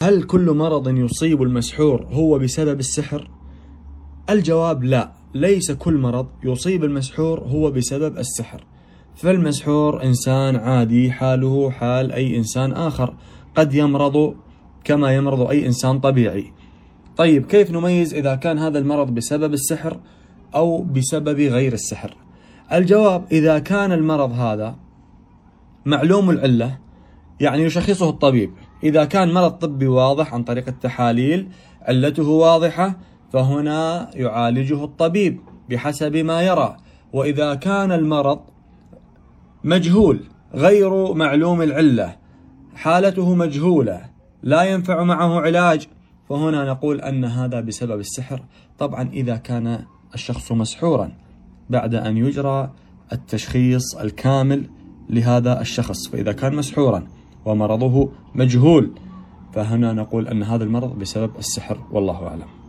هل كل مرض يصيب المسحور هو بسبب السحر؟ الجواب لا، ليس كل مرض يصيب المسحور هو بسبب السحر، فالمسحور إنسان عادي حاله حال أي إنسان آخر، قد يمرض كما يمرض أي إنسان طبيعي. طيب كيف نميز إذا كان هذا المرض بسبب السحر أو بسبب غير السحر؟ الجواب إذا كان المرض هذا معلوم العلة، يعني يشخصه الطبيب، إذا كان مرض طبي واضح عن طريق التحاليل علته واضحة فهنا يعالجه الطبيب بحسب ما يرى. وإذا كان المرض مجهول غير معلوم العلة، حالته مجهولة لا ينفع معه علاج، فهنا نقول أن هذا بسبب السحر. طبعا إذا كان الشخص مسحورا بعد أن يجرى التشخيص الكامل لهذا الشخص، فإذا كان مسحورا ومرضه مجهول فهنا نقول أن هذا المرض بسبب السحر، والله أعلم.